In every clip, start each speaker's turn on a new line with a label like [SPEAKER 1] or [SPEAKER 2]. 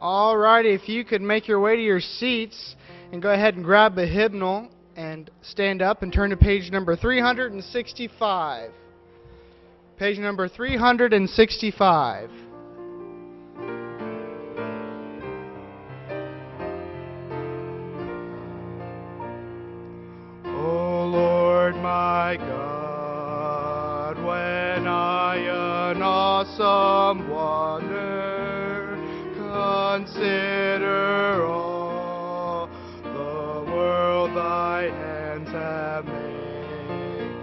[SPEAKER 1] All righty, if you could make your way to your seats and go ahead and grab the hymnal and stand up and turn to page number 365. Page number 365. O Lord my God, when I an awesome wonder consider all the world thy hands have made,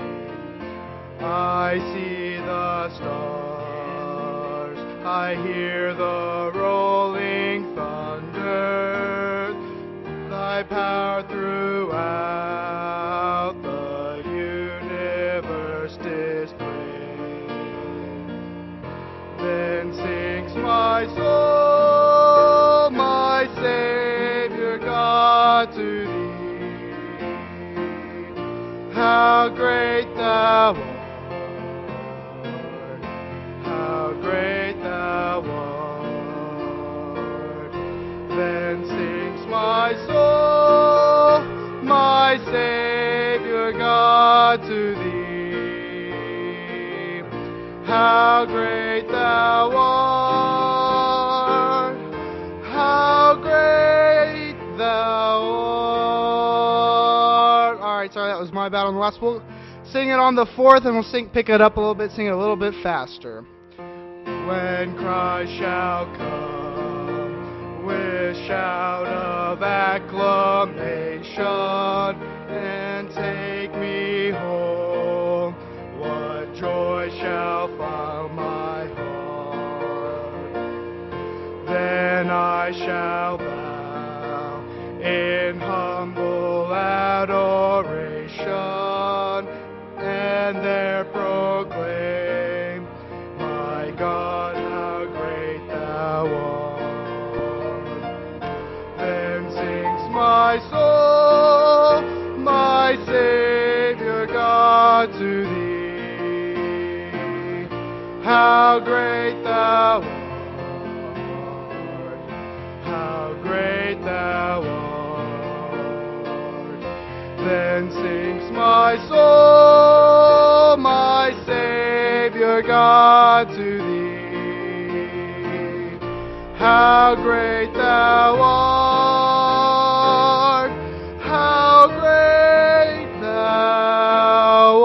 [SPEAKER 1] I see the stars, I hear the rolling thunder, thy power throughout the universe displayed. Then sings my soul, my Savior God, to thee. How great thou art, how great thou art. Then sings my soul, my Savior God, to thee. How great thou art, how great thou art. All right, sorry, that was my bad on the last. We'll sing it on the fourth, and we'll pick it up a little bit, sing it a little bit faster. When Christ shall come with shout of acclamation and take me home, what joy shall fill my heart. Then I shall bow in humble adoration and there proclaim, my God, how great thou art. Then sings my soul, my Savior God, to thee. How great thou art, how great thou art. Then sings my soul, my Savior God, to thee. How great thou art, how great thou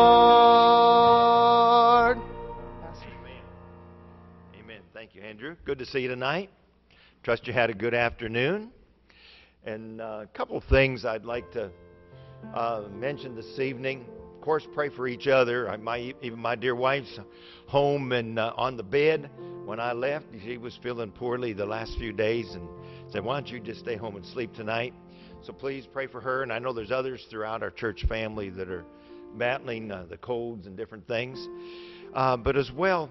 [SPEAKER 1] art.
[SPEAKER 2] Amen. Amen. Thank you, Andrew. Good to see you tonight. Trust you had a good afternoon. And a couple of things I'd like to mention this evening. Of course, pray for each other. Even my dear wife's home and on the bed. When I left, she was feeling poorly the last few days and said, why don't you just stay home and sleep tonight? So please pray for her. And I know there's others throughout our church family that are battling the colds and different things. But as well,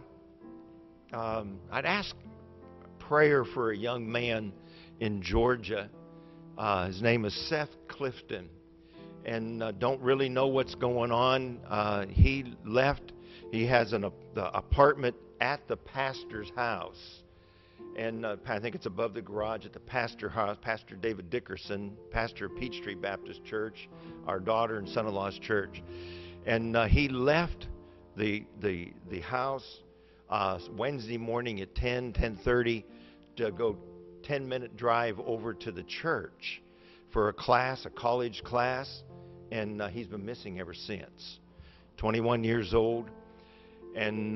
[SPEAKER 2] I'd ask prayer for a young man in Georgia. His name is Seth Clifton. And don't really know what's going on. He left. He has the apartment at the pastor's house. And I think it's above the garage at the pastor's house. Pastor David Dickerson, pastor of Peachtree Baptist Church, our daughter and son-in-law's church. And he left the house Wednesday morning at 10:30 to go 10-minute drive over to the church for a college class. And he's been missing ever since. 21 years old. And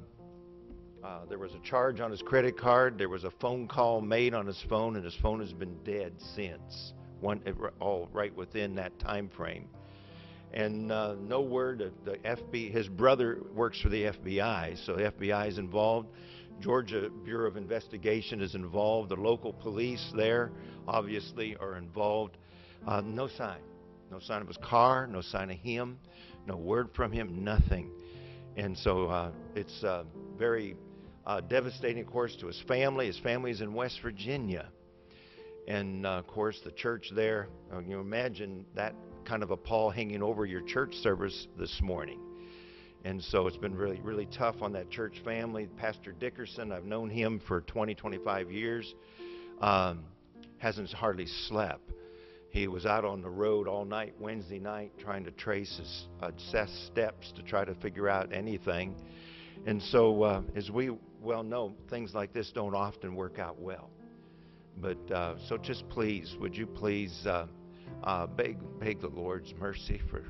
[SPEAKER 2] there was a charge on his credit card. There was a phone call made on his phone, and his phone has been dead since. All right within that time frame. And no word. His brother works for the FBI, so the FBI is involved. Georgia Bureau of Investigation is involved. The local police there obviously are involved. No sign. No sign of his car, no sign of him, no word from him, nothing. And so it's very devastating, of course, to his family. His family's in West Virginia. And, of course, the church there, you imagine that kind of a pall hanging over your church service this morning. And so it's been really, really tough on that church family. Pastor Dickerson, I've known him for 20, 25 years, hasn't hardly slept. He was out on the road all night Wednesday night trying to trace his steps to try to figure out anything. And so, as we well know, things like this don't often work out well. But so just please, would you please beg the Lord's mercy for...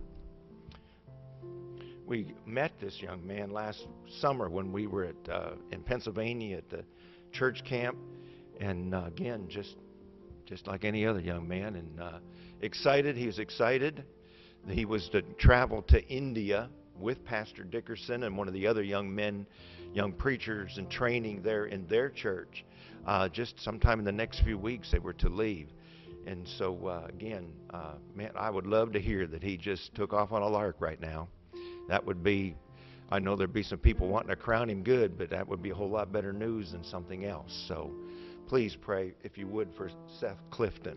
[SPEAKER 2] We met this young man last summer when we were in Pennsylvania at the church camp, and again, just like any other young man, and excited. He was excited. He was to travel to India with Pastor Dickerson and one of the other young preachers in training there in their church. Just sometime in the next few weeks, they were to leave. And so, again, man, I would love to hear that he just took off on a lark right now. That would be, I know there'd be some people wanting to crown him good, but that would be a whole lot better news than something else. So please pray, if you would, for Seth Clifton.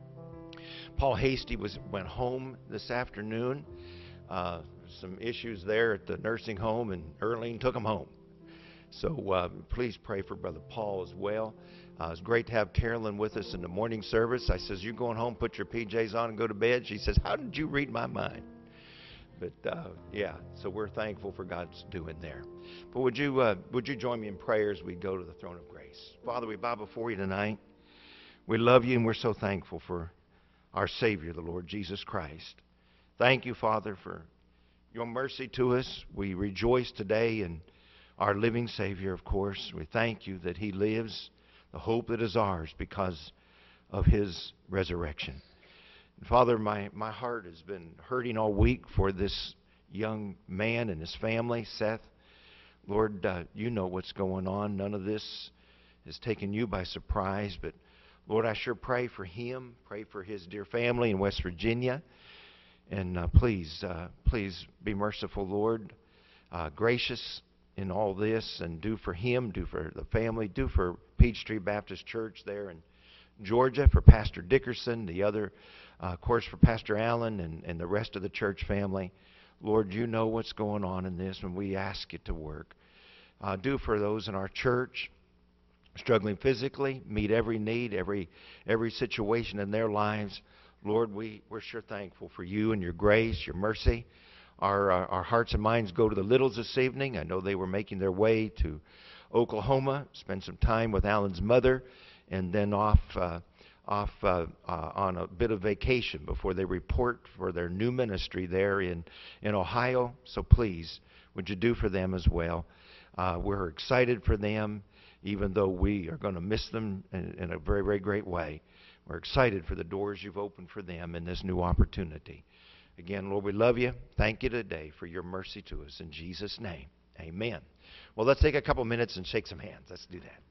[SPEAKER 2] Paul Hasty went home this afternoon. Some issues there at the nursing home, and Earlene took him home. So please pray for Brother Paul as well. It's great to have Carolyn with us in the morning service. I says, "You going home, put your PJs on and go to bed?" She says, "How did you read my mind?" But yeah, so we're thankful for God's doing there. But would you join me in prayer as we go to the throne of grace? Father, we bow before you tonight. We love you, and we're so thankful for our Savior, the Lord Jesus Christ. Thank you, Father, for your mercy to us. We rejoice today in our living Savior, of course. We thank you that he lives, the hope that is ours because of his resurrection. And Father, my heart has been hurting all week for this young man and his family, Seth. Lord, you know what's going on. None of this has taken you by surprise. But, Lord, I sure pray for him, pray for his dear family in West Virginia. And please be merciful, Lord, gracious in all this, and do for him, do for the family, do for Peachtree Baptist Church there in Georgia, for Pastor Dickerson, the other, of course, for Pastor Allen and the rest of the church family. Lord, you know what's going on in this, and we ask you to work. Do for those in our church struggling physically, meet every need, every situation in their lives. Lord, we're sure thankful for you and your grace, your mercy. Our hearts and minds go to the Littles this evening. I know they were making their way to Oklahoma, spend some time with Alan's mother, and then off on a bit of vacation before they report for their new ministry there in Ohio. So please, would you do for them as well? We're excited for them, even though we are going to miss them in a very, very great way. We're excited for the doors you've opened for them in this new opportunity. Again, Lord, we love you. Thank you today for your mercy to us. In Jesus' name, amen. Well, let's take a couple minutes and shake some hands. Let's do that.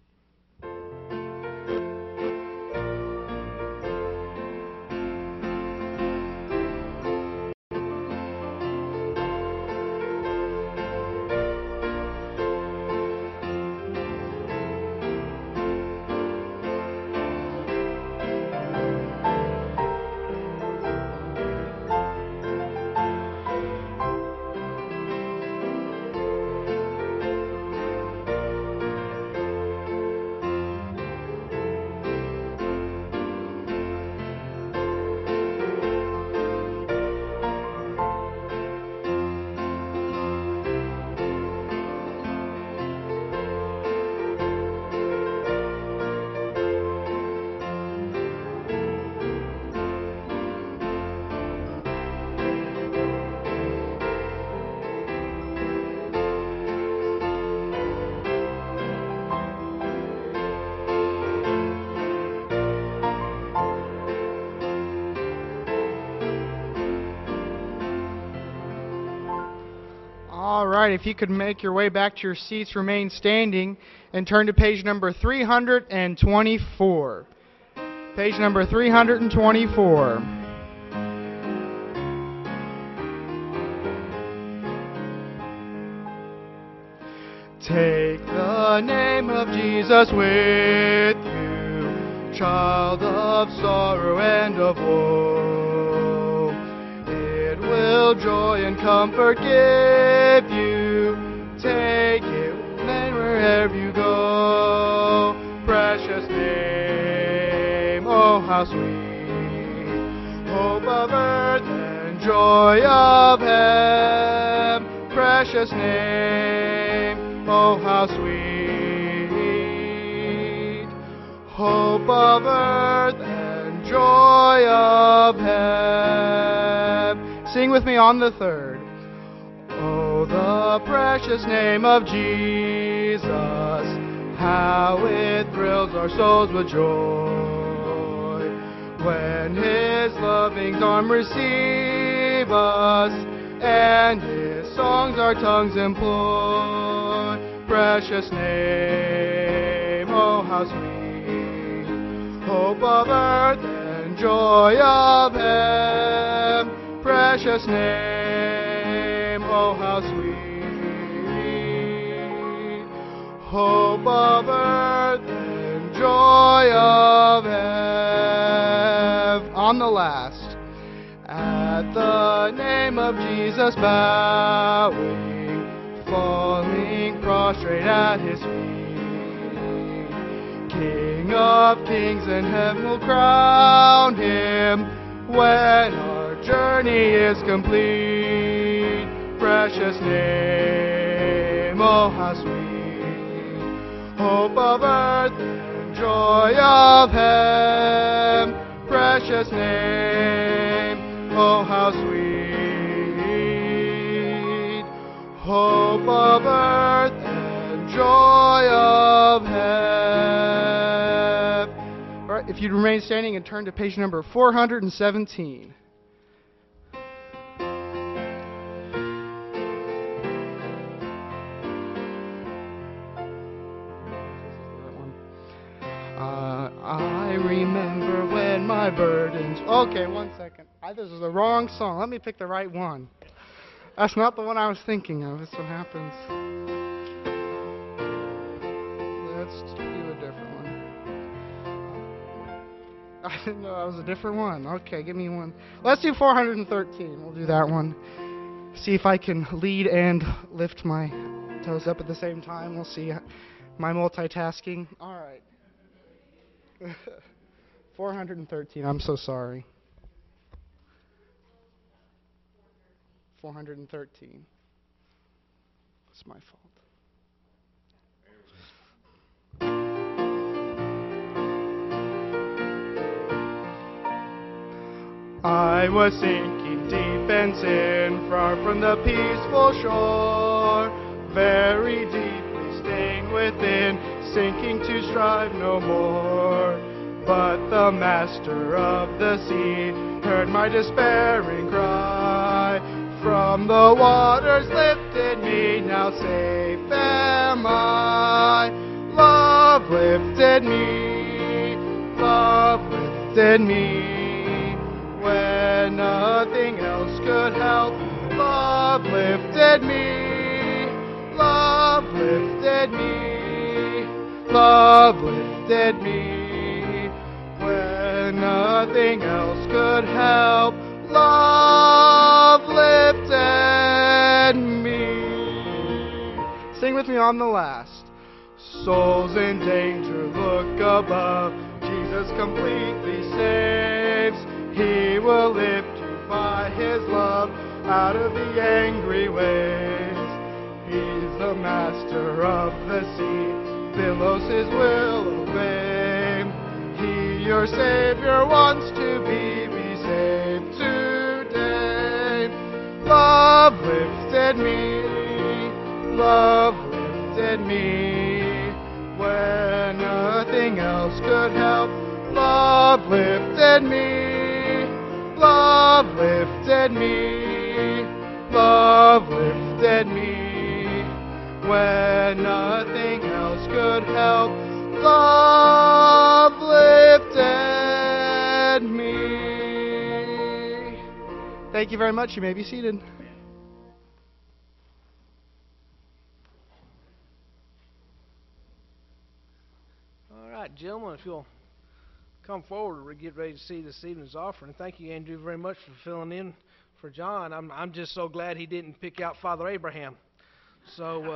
[SPEAKER 1] All right, if you could make your way back to your seats, remain standing, and turn to page number 324. Page number 324. Take the name of Jesus with you, child of sorrow and of woe. It will joy and comfort give you. Take it then wherever you go. Precious name, oh how sweet. Hope of earth and joy of heaven. Precious name, oh how sweet. Hope of earth and joy of heaven. Sing with me on the third. Oh, the precious name of Jesus, how it thrills our souls with joy. When His loving arm receive us, and His songs our tongues employ. Precious name, oh how sweet. Hope of earth and joy of heaven. Precious name, oh how sweet. Hope of earth and joy of heaven. On the last. At the name of Jesus bowing, falling prostrate at His feet. King of kings and heaven will crown Him when our journey is complete. Precious name, oh how sweet. Hope of earth and joy of heaven. Precious name, oh how sweet. Hope of earth and joy of heaven. All right, if you'd remain standing and turn to page number 417. I remember when my burdens... Okay, one second. This is the wrong song. Let me pick the right one. That's not the one I was thinking of. This one happens. Let's do a different one. I didn't know that was a different one. Okay, give me one. Let's do 413. We'll do that one. See if I can lead and lift my toes up at the same time. We'll see my multitasking. All right. 413. I'm so sorry. 413. It's my fault. I was sinking deep in sin, far from the peaceful shore, very deeply staying within, sinking to strive no more. But the master of the sea heard my despairing cry. From the waters lifted me, now safe am I. Love lifted me, love lifted me. When nothing else could help, love lifted me, love lifted me, love lifted me. When nothing else could help, love lifted me. Sing with me on the last. Souls in danger, look above. Jesus completely saves. He will lift you by His love out of the angry waves. He's the master of the sea. Billows His will obey. He, your Savior, wants to be saved today. Love lifted me, love lifted me. When nothing else could help, love lifted me, love lifted me, love lifted me. When nothing else could help, love lifted me. Thank you very much. You may be seated.
[SPEAKER 3] All right, gentlemen, if you'll come forward, we'll get ready to see this evening's offering. Thank you, Andrew, very much for filling in for John. I'm just so glad he didn't pick out Father Abraham. So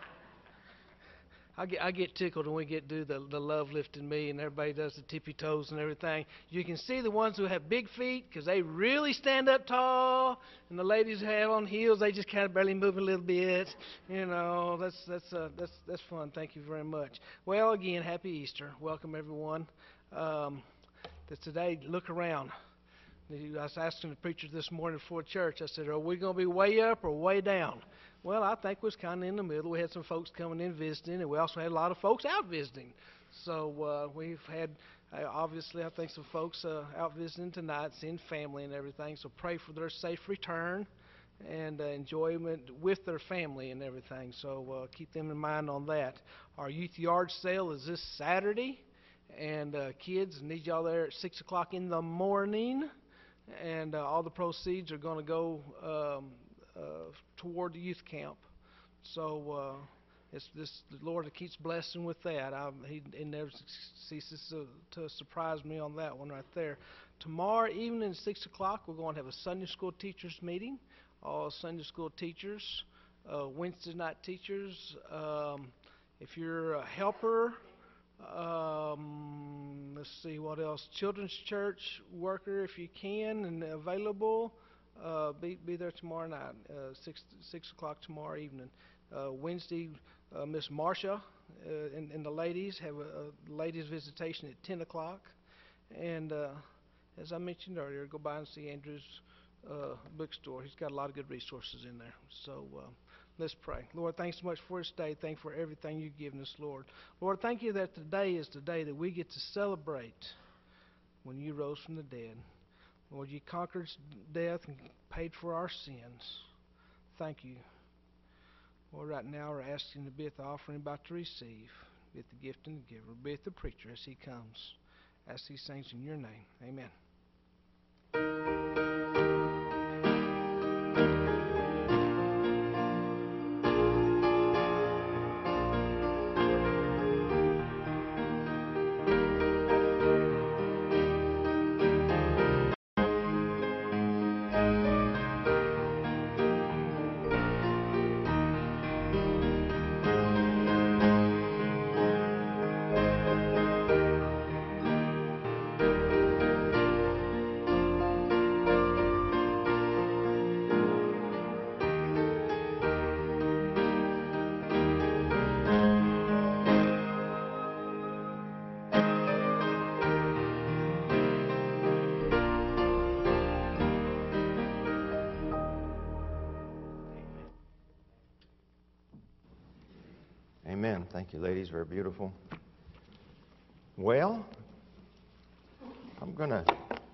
[SPEAKER 3] I get tickled when we do the love lifting me and everybody does the tippy toes and everything. You can see the ones who have big feet because they really stand up tall, and the ladies who have on heels, they just kind of barely move a little bit. You know, that's fun. Thank you very much. Well, again, happy Easter. Welcome everyone. Today, look around. I was asking the preacher this morning before church. I said, "Are we going to be way up or way down?" Well, I think we was kind of in the middle. We had some folks coming in visiting, and we also had a lot of folks out visiting. So we've had, obviously, I think some folks out visiting tonight, seeing family and everything. So pray for their safe return and enjoyment with their family and everything. So keep them in mind on that. Our youth yard sale is this Saturday, and kids, need y'all there at 6 o'clock in the morning. And all the proceeds are going to go toward the youth camp. So it's the Lord that keeps blessing with that. He never ceases to surprise me on that one right there. Tomorrow evening at 6 o'clock, we're going to have a Sunday school teachers meeting. All Sunday school teachers, Wednesday night teachers. If you're a helper, let's see what else. Children's church worker, if you can and available, be there tomorrow night, 6 o'clock tomorrow evening. Wednesday, Miss Marcia and the ladies have a ladies' visitation at 10 o'clock. And as I mentioned earlier, go by and see Andrew's bookstore. He's got a lot of good resources in there. So let's pray. Lord, thanks so much for this day. Thank you for everything you've given us, Lord. Lord, thank you that today is the day that we get to celebrate when you rose from the dead. Lord, you conquered death and paid for our sins. Thank you. Lord, right now we're asking to be at the offering about to receive, be at the gift and the giver, be at the preacher as he comes. Ask these things in your name. Amen.
[SPEAKER 2] Amen. Thank you, ladies. Very beautiful. Well, I'm going to,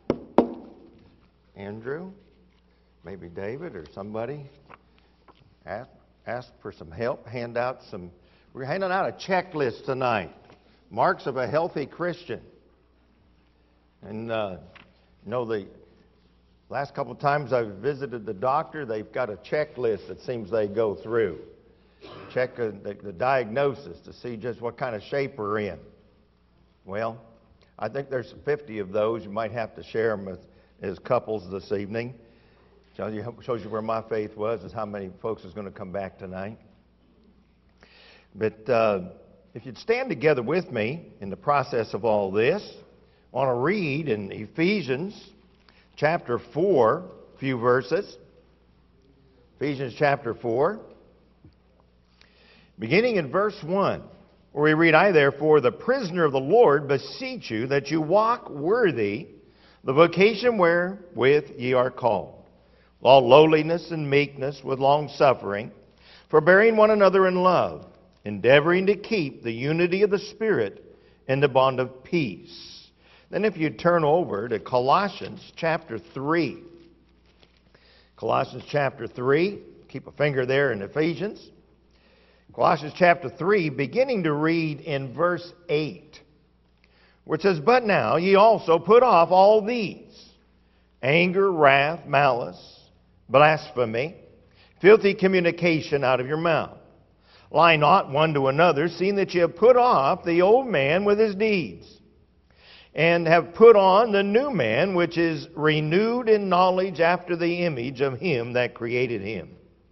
[SPEAKER 2] Andrew, maybe David or somebody, ask for some help. We're handing out a checklist tonight. Marks of a healthy Christian. And, the last couple of times I've visited the doctor, they've got a checklist that seems they go through. Check the diagnosis to see just what kind of shape we're in. Well, I think there's 50 of those. You might have to share them as couples this evening. Shows you where my faith was, is how many folks is going to come back tonight. But if you'd stand together with me in the process of all this, I want to read in Ephesians chapter 4, a few verses. Ephesians chapter 4. Beginning in verse 1, where we read, I therefore, the prisoner of the Lord, beseech you that you walk worthy the vocation wherewith ye are called, with all lowliness and meekness, with long-suffering, forbearing one another in love, endeavoring to keep the unity of the Spirit in the bond of peace. Then if you turn over to Colossians chapter 3. Colossians chapter 3, keep a finger there in Ephesians. Colossians chapter 3, beginning to read in verse 8, where it says, But now ye also put off all these, anger, wrath, malice, blasphemy, filthy communication out of your mouth. Lie not one to another, seeing that ye have put off the old man with his deeds, and have put on the new man, which is renewed in knowledge after the image of him that created him,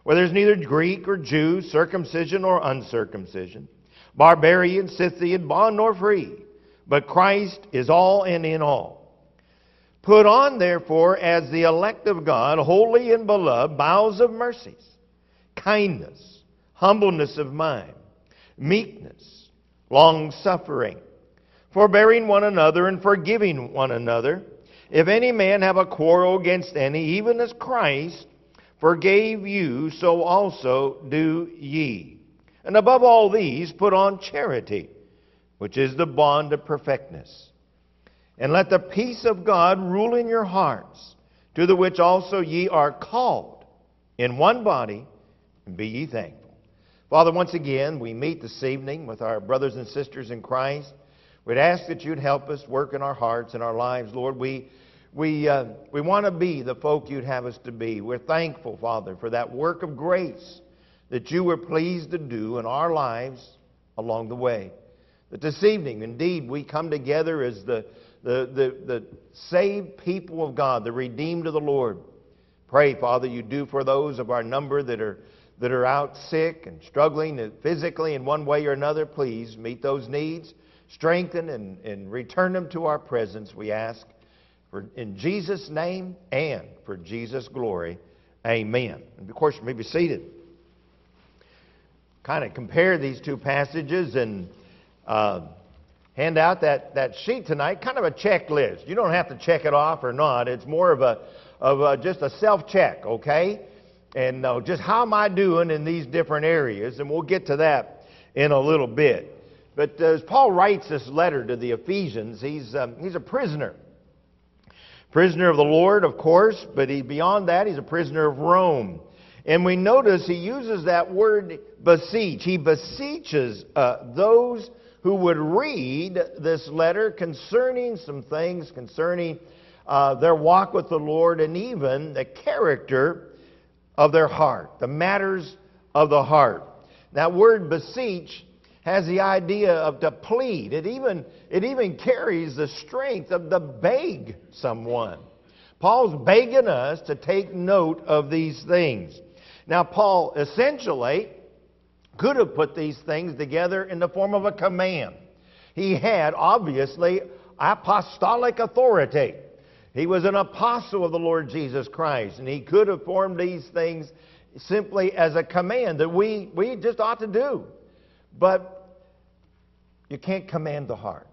[SPEAKER 2] where there's neither Greek or Jew, circumcision or uncircumcision, barbarian, Scythian, bond nor free, but Christ is all and in all. Put on, therefore, as the elect of God, holy and beloved, bowels of mercies, kindness, humbleness of mind, meekness, long-suffering, forbearing one another and forgiving one another. If any man have a quarrel against any, even as Christ forgave you, so also do ye. And above all these, put on charity, which is the bond of perfectness. And let the peace of God rule in your hearts, to the which also ye are called in one body, and be ye thankful. Father, once again, we meet this evening with our brothers and sisters in Christ. We'd ask that you'd help us work in our hearts and our lives, Lord. We want to be the folk you'd have us to be. We're thankful, Father, for that work of grace that you were pleased to do in our lives along the way. That this evening, indeed, we come together as the saved people of God, the redeemed of the Lord. Pray, Father, you do for those of our number that are out sick and struggling physically in one way or another. Please meet those needs, strengthen and return them to our presence, we ask. In Jesus' name and for Jesus' glory, amen. And of course, you may be seated. Kind of compare these two passages and hand out that sheet tonight, kind of a checklist. You don't have to check it off or not. It's more of just a self-check, okay? And just how am I doing in these different areas? And we'll get to that in a little bit. But as Paul writes this letter to the Ephesians, he's a prisoner. Prisoner of the Lord, of course, but beyond that, he's a prisoner of Rome. And we notice he uses that word beseech. He beseeches those who would read this letter concerning some things, concerning their walk with the Lord, and even the character of their heart, the matters of the heart. That word beseech has the idea of to plead. It even carries the strength of to beg someone. Paul's begging us to take note of these things. Now, Paul essentially could have put these things together in the form of a command. He had, obviously, apostolic authority. He was an apostle of the Lord Jesus Christ, and he could have formed these things simply as a command that we just ought to do. But you can't command the heart.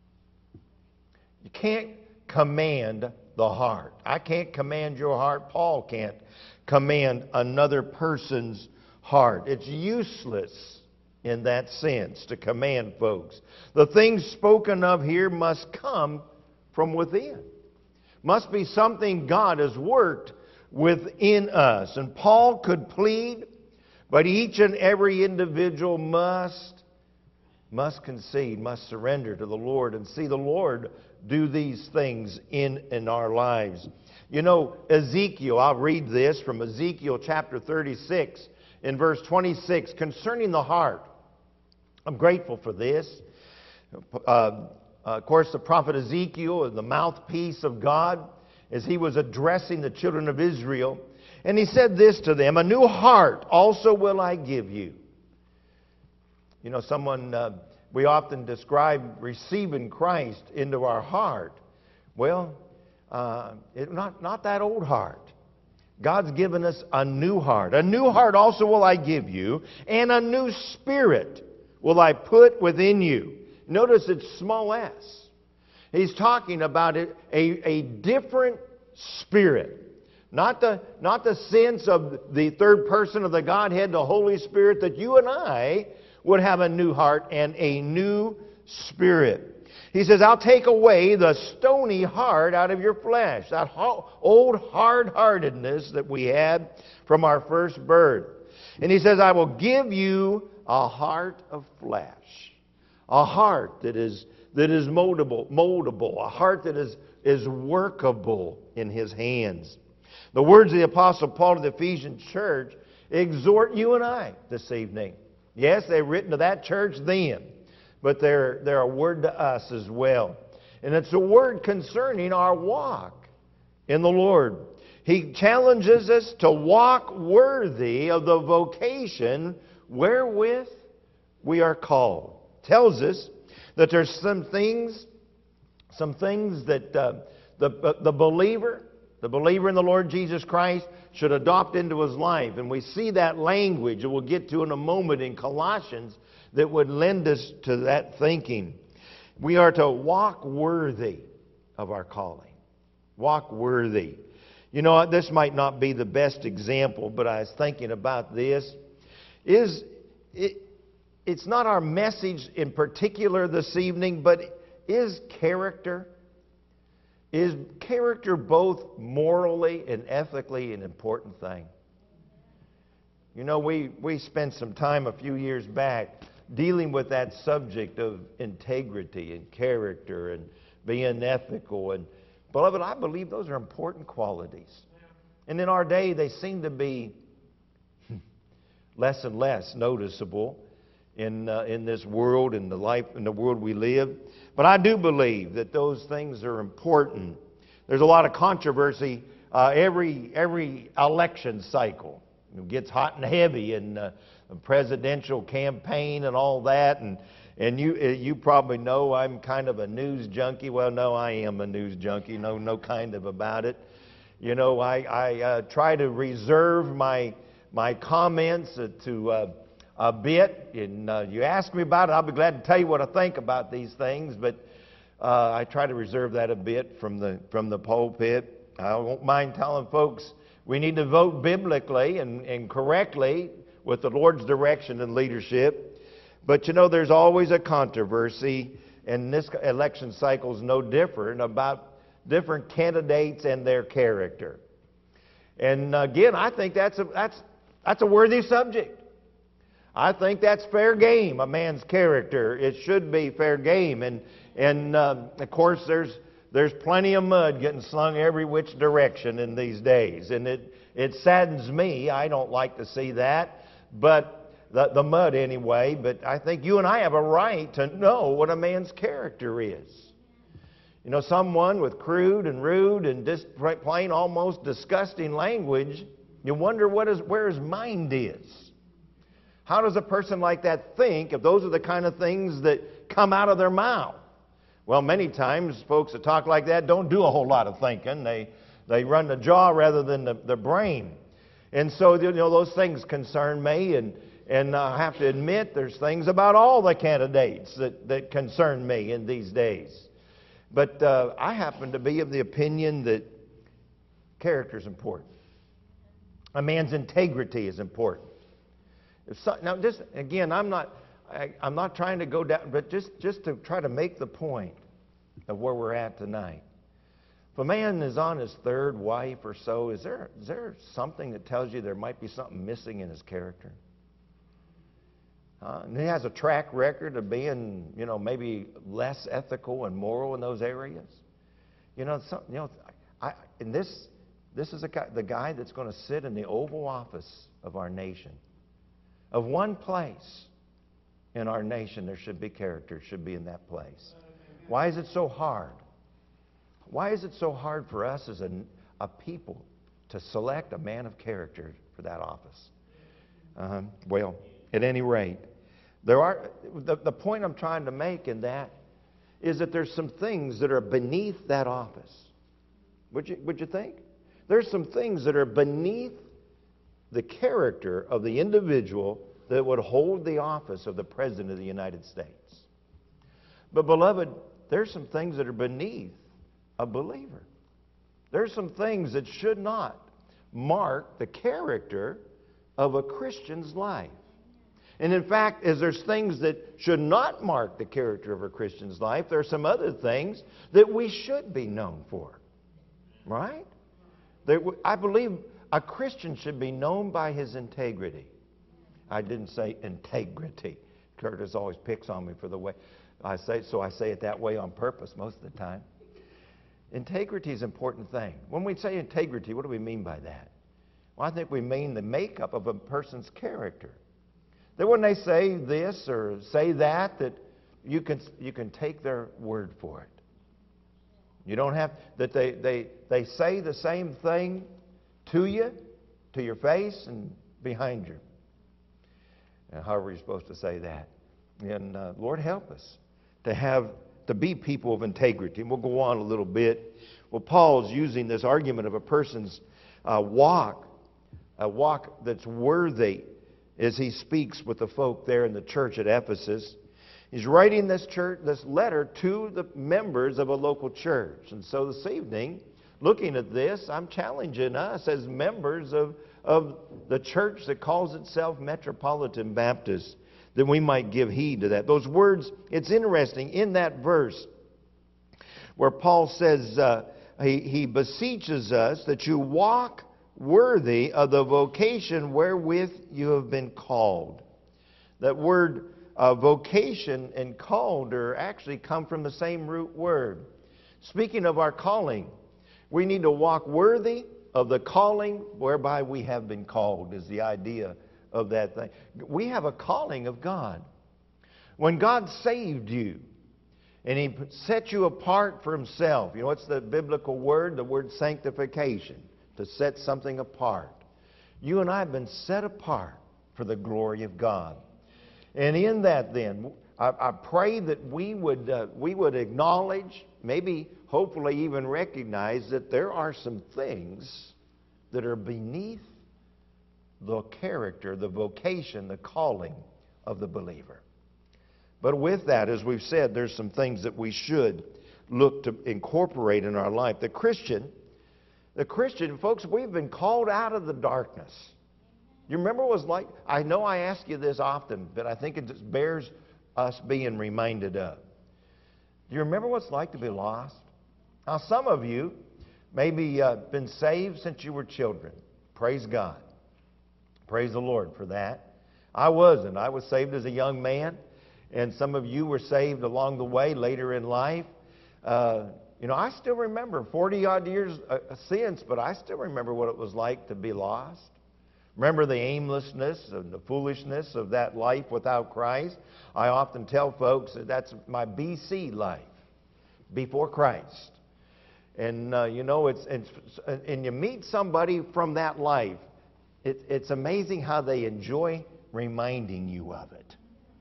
[SPEAKER 2] You can't command the heart. I can't command your heart. Paul can't command another person's heart. It's useless in that sense to command folks. The things spoken of here must come from within. Must be something God has worked within us. And Paul could plead, but each and every individual must concede, must surrender to the Lord and see the Lord do these things in our lives. You know, Ezekiel, I'll read this from Ezekiel chapter 36 in verse 26 concerning the heart. I'm grateful for this. Of course, the prophet Ezekiel is the mouthpiece of God as he was addressing the children of Israel. And he said this to them, "A new heart also will I give you." You know, we often describe receiving Christ into our heart. Well, not that old heart. God's given us a new heart. A new heart also will I give you, and a new spirit will I put within you. Notice it's small s. He's talking about a different spirit. Not the sense of the third person of the Godhead, the Holy Spirit, that you and I would have a new heart and a new spirit. He says, I'll take away the stony heart out of your flesh. That old hard-heartedness that we had from our first birth. And he says, I will give you a heart of flesh. A heart that is moldable. A heart that is workable in His hands. The words of the Apostle Paul to the Ephesian church exhort you and I this evening. Yes, they're written to that church then, but they're a word to us as well. And it's a word concerning our walk in the Lord. He challenges us to walk worthy of the vocation wherewith we are called. Tells us that there's some things that the believer in the Lord Jesus Christ should adopt into his life. And we see that language that we'll get to in a moment in Colossians that would lend us to that thinking. We are to walk worthy of our calling. Walk worthy. You know, this might not be the best example, but I was thinking about this. It's not our message in particular this evening, but is character both morally and ethically an important thing? You know, we spent some time a few years back dealing with that subject of integrity and character and being ethical. And, beloved, I believe those are important qualities. And in our day, they seem to be less and less noticeable in this world, in the world we live. But I do believe that those things are important. There's a lot of controversy every election cycle. It gets hot and heavy in the presidential campaign and all that. And you probably know I'm kind of a news junkie. Well, no, I am a news junkie. No kind of about it. You know, I try to reserve my comments to a bit. And you ask me about it, I'll be glad to tell you what I think about these things. But I try to reserve that a bit from the pulpit. I don't mind telling folks we need to vote biblically and correctly with the Lord's direction and leadership. But you know, there's always a controversy, and this election cycle is no different, about different candidates and their character. And again, I think that's a worthy subject. I think that's fair game, a man's character. It should be fair game. And of course, there's plenty of mud getting slung every which direction in these days. And it saddens me. I don't like to see that. But the mud anyway. But I think you and I have a right to know what a man's character is. You know, someone with crude and rude and just plain almost disgusting language, you wonder where his mind is. How does a person like that think if those are the kind of things that come out of their mouth? Well, many times folks that talk like that don't do a whole lot of thinking. They run the jaw rather than the brain. And so, you know, those things concern me. And I have to admit there's things about all the candidates that concern me in these days. But I happen to be of the opinion that character is important. A man's integrity is important. Now, just again, I'm not trying to go down, but just to try to make the point of where we're at tonight. If a man is on his third wife or so, is there something that tells you there might be something missing in his character? And he has a track record of being, you know, maybe less ethical and moral in those areas. You know, this is the guy that's going to sit in the Oval Office of our nation. Of one place in our nation, there should be character, should be in that place. Why is it so hard? Why is it so hard for us as a people to select a man of character for that office? Well, at any rate, the point I'm trying to make in that is that there's some things that are beneath that office. Would you think? There's some things that are beneath the character of the individual that would hold the office of the President of the United States. But beloved, there's some things that are beneath a believer. There's some things that should not mark the character of a Christian's life. And in fact, as there's things that should not mark the character of a Christian's life, there are some other things that we should be known for. Right? I believe a Christian should be known by his integrity. I didn't say integrity. Curtis always picks on me for the way I say it, so I say it that way on purpose most of the time. Integrity is an important thing. When we say integrity, what do we mean by that? Well, I think we mean the makeup of a person's character. That when they say this or say that you can take their word for it. You don't have that they say the same thing to you, to your face, and behind you. And however you're supposed to say that. And Lord, help us to be people of integrity. And we'll go on a little bit. Well, Paul's using this argument of a person's walk, a walk that's worthy, as he speaks with the folk there in the church at Ephesus. He's writing this letter to the members of a local church. And so this evening, looking at this, I'm challenging us as members of the church that calls itself Metropolitan Baptist, that we might give heed to that. Those words, it's interesting, in that verse where Paul says, he beseeches us that you walk worthy of the vocation wherewith you have been called. That word vocation and called actually come from the same root word. Speaking of our calling, we need to walk worthy of the calling whereby we have been called, is the idea of that thing. We have a calling of God. When God saved you and He set you apart for Himself, you know what's the biblical word? The word sanctification, to set something apart. You and I have been set apart for the glory of God. And in that then, I pray that we would acknowledge, maybe hopefully even recognize that there are some things that are beneath the character, the vocation, the calling of the believer. But with that, as we've said, there's some things that we should look to incorporate in our life. The Christian, folks, we've been called out of the darkness. You remember what it was like? I know I ask you this often, but I think it just bears us being reminded of. Do you remember what it's like to be lost? Now, some of you maybe been saved since you were children. Praise God. Praise the Lord for that. I wasn't. I was saved as a young man, and some of you were saved along the way later in life. I still remember 40-odd years since, but I still remember what it was like to be lost. Remember the aimlessness and the foolishness of that life without Christ. I often tell folks that that's my BC life, before Christ. And and you meet somebody from that life, it's amazing how they enjoy reminding you of it.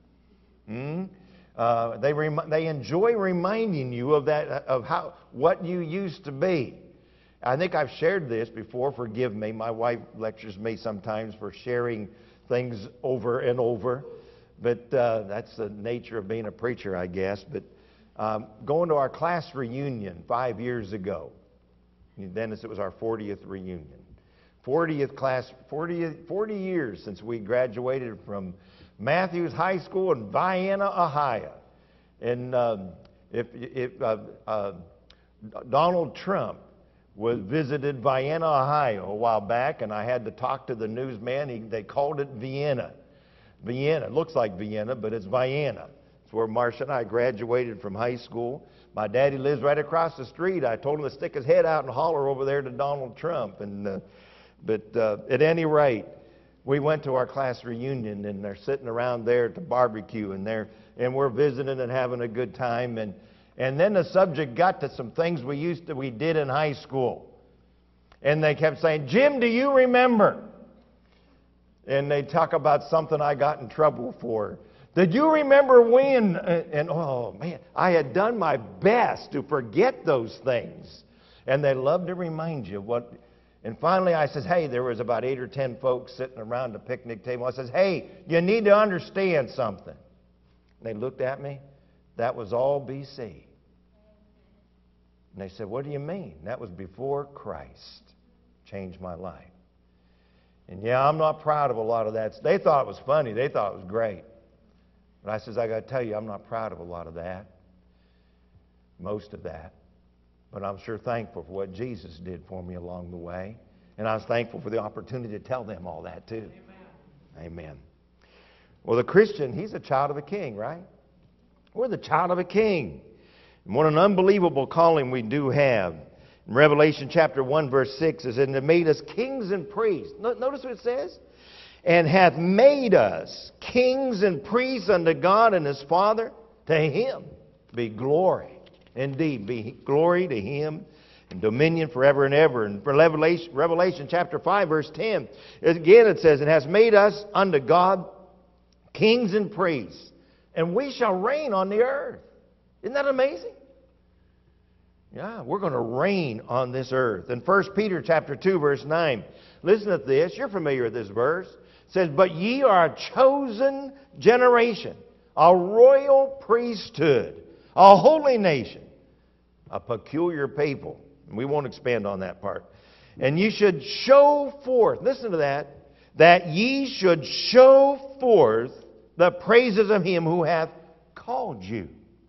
[SPEAKER 2] They enjoy reminding you of that, of what you used to be. I think I've shared this before. Forgive me. My wife lectures me sometimes for sharing things over and over. But that's the nature of being a preacher, I guess. But going to our class reunion 5 years ago. Dennis, it was our 40th reunion. 40 years since we graduated from Matthews High School in Vienna, Ohio. And Donald Trump visited Vienna, Ohio a while back, and I had to talk to the newsman. They called it Vienna. Vienna. It looks like Vienna, but it's Vienna. It's where Marcia and I graduated from high school. My daddy lives right across the street. I told him to stick his head out and holler over there to Donald Trump. But at any rate, we went to our class reunion, and they're sitting around there at the barbecue, and we're visiting and having a good time. And then the subject got to some things we did in high school. And they kept saying, "Jim, do you remember?" And they talk about something I got in trouble for. "Did you remember when?" And oh man, I had done my best to forget those things. And they love to remind you of what. And finally I says, "Hey," there was about 8 or 10 folks sitting around the picnic table. I says, "Hey, you need to understand something." And they looked at me. That was all BC. And they said, "What do you mean?" That was before Christ changed my life. And yeah, I'm not proud of a lot of that. They thought it was funny. They thought it was great. But I says, I got to tell you, I'm not proud of a lot of that. Most of that. But I'm sure thankful for what Jesus did for me along the way. And I was thankful for the opportunity to tell them all that too. Amen. Amen. Well, the Christian, he's a child of a king, right? We're the child of a king. And what an unbelievable calling we do have. In Revelation chapter 1, verse 6, it says, "And made us kings and priests." Notice what it says? "And hath made us kings and priests unto God and His Father. To Him be glory." Indeed, be glory to Him and dominion forever and ever. And for Revelation chapter 5, verse 10, again it says, "It has made us unto God kings and priests, and we shall reign on the earth." Isn't that amazing? Yeah, we're going to reign on this earth. In 1 Peter chapter 2, verse 9, listen to this. You're familiar with this verse. It says, "But ye are a chosen generation, a royal priesthood, a holy nation, a peculiar people." And we won't expand on that part. "And ye should show forth," listen to that ye should show forth the praises of Him who hath called you.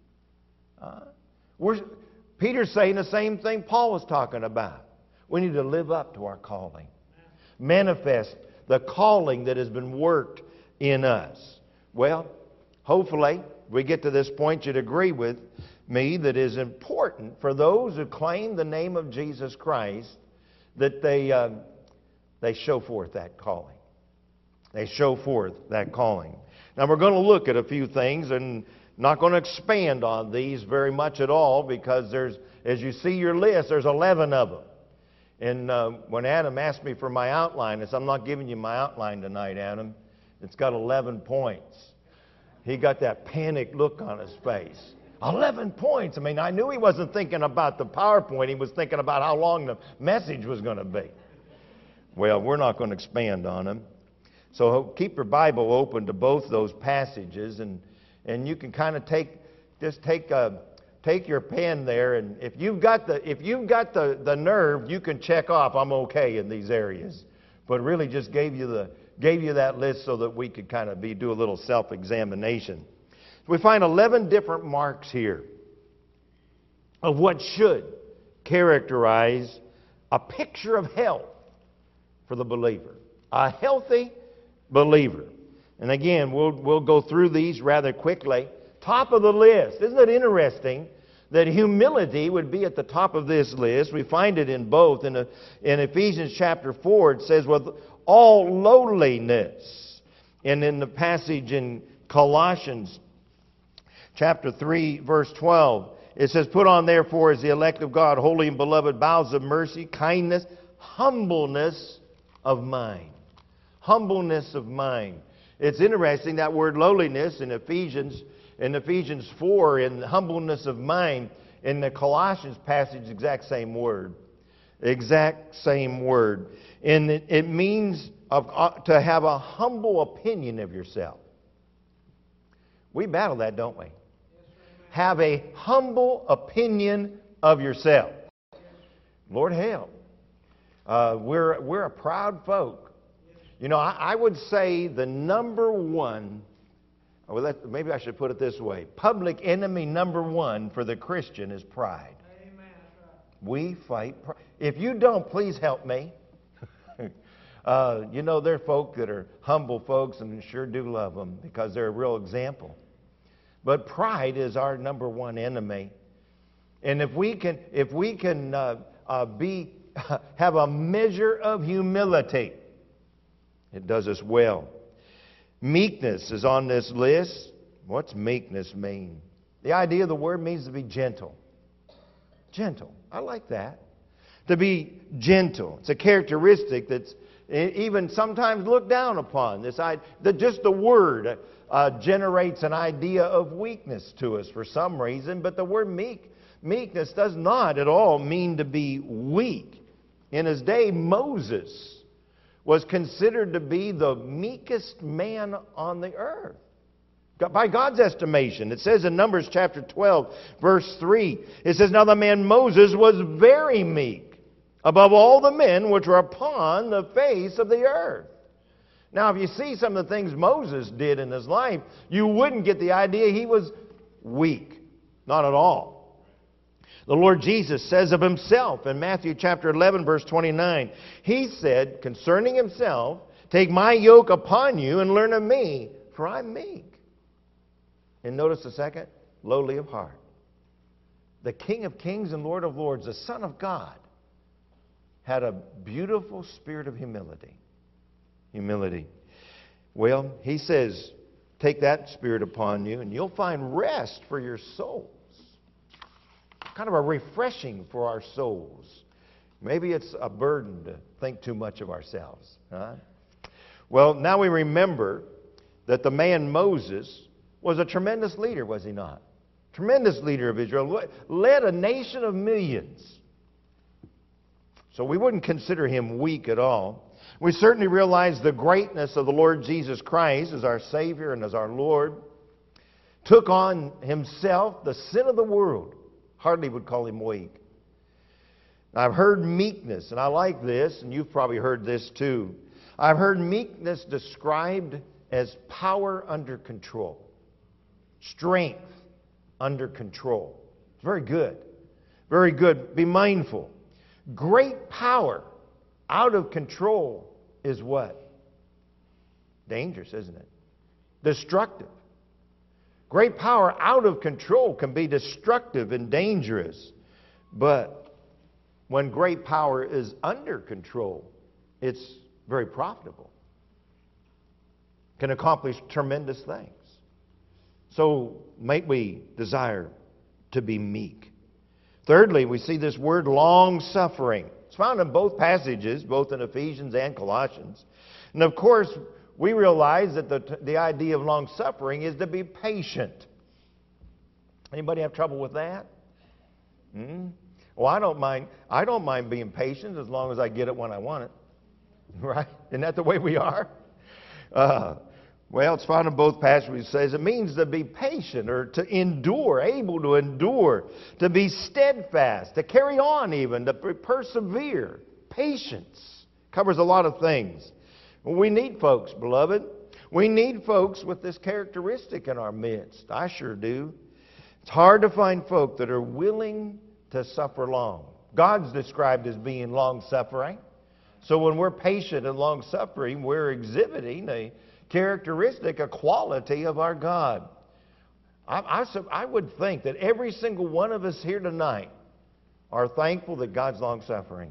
[SPEAKER 2] Peter's saying the same thing Paul was talking about. We need to live up to our calling. Manifest the calling that has been worked in us. Well, hopefully, we get to this point, you'd agree with me that it is important for those who claim the name of Jesus Christ that they show forth that calling. They show forth that calling. Now, we're going to look at a few things and not going to expand on these very much at all because there's, as you see your list, there's 11 of them. And when Adam asked me for my outline, I said, "I'm not giving you my outline tonight, Adam. It's got 11 points." He got that panicked look on his face. 11 points. I mean, I knew he wasn't thinking about the PowerPoint. He was thinking about how long the message was going to be. Well, we're not going to expand on them. So keep your Bible open to both those passages, and you can kind of take your pen there, and if you've got the nerve, you can check off, "I'm okay in these areas." But really, just gave you that list so that we could kind of do a little self-examination. We find 11 different marks here of what should characterize a picture of health for the believer, a healthy believer. And again, we'll go through these rather quickly. Top of the list. Isn't it interesting that humility would be at the top of this list? We find it in both. In Ephesians chapter 4, it says, "with all lowliness." And in the passage in Colossians chapter 3, verse 12, it says, "Put on therefore as the elect of God, holy and beloved, bowels of mercy, kindness, humbleness of mind." Humbleness of mind. It's interesting, that word lowliness in Ephesians 4, in humbleness of mind, in the Colossians passage, exact same word. Exact same word. And it means to have a humble opinion of yourself. We battle that, don't we? Have a humble opinion of yourself. Lord help. We're a proud folk. You know, I would say the number one, maybe I should put it this way, public enemy number one for the Christian is pride. Amen. We fight pride. If you don't, please help me. You know, there are folk that are humble folks, and sure do love them because they're a real example. But pride is our number one enemy. And if we can have a measure of humility, it does us well. Meekness is on this list. What's meekness mean? The idea of the word means to be gentle. Gentle. I like that. To be gentle. It's a characteristic that's even sometimes looked down upon. Just the word generates an idea of weakness to us for some reason, but the word meekness does not at all mean to be weak. In his day, Moses was considered to be the meekest man on the earth. By God's estimation. It says in Numbers chapter 12, verse 3, it says, "Now the man Moses was very meek above all the men which were upon the face of the earth." Now, if you see some of the things Moses did in his life, you wouldn't get the idea he was weak. Not at all. The Lord Jesus says of himself in Matthew chapter 11, verse 29, he said concerning himself, "Take my yoke upon you and learn of me, for I'm meek." And notice the second, lowly of heart. The King of Kings and Lord of Lords, the Son of God, had a beautiful spirit of humility. Humility. Well, he says, take that spirit upon you and you'll find rest for your souls. kind of a refreshing for our souls. Maybe it's a burden to think too much of ourselves. Huh? Well, now we remember that the man Moses was a tremendous leader, was he not? Tremendous leader of Israel, led a nation of millions. So we wouldn't consider him weak at all. We certainly realize the greatness of the Lord Jesus Christ as our Savior and as our Lord. Took on himself the sin of the world. Hardly would call him weak. I've heard meekness, and I like this, and you've probably heard this too. I've heard meekness described as power under control. Strength under control. It's very good. Very good. Be mindful. Great power out of control is what? Dangerous, isn't it? Destructive. Great power out of control can be destructive and dangerous. But when great power is under control, it's very profitable. Can accomplish tremendous things. So might we desire to be meek. Thirdly, we see this word long-suffering. It's found in both passages, both in Ephesians and Colossians. And of course, we realize that the idea of long-suffering is to be patient. Anybody have trouble with that? Well, I don't mind being patient as long as I get it when I want it. Right? Isn't that the way we are? Well, it's found in both passages. It says it means to be patient or to endure, able to endure, to be steadfast, to carry on even, to persevere. Patience covers a lot of things. Well, we need folks, beloved. We need folks with this characteristic in our midst. I sure do. It's hard to find folk that are willing to suffer long. God's described as being long-suffering. So when we're patient and long-suffering, we're exhibiting a characteristic, a quality of our God. I would think that every single one of us here tonight are thankful that God's long-suffering.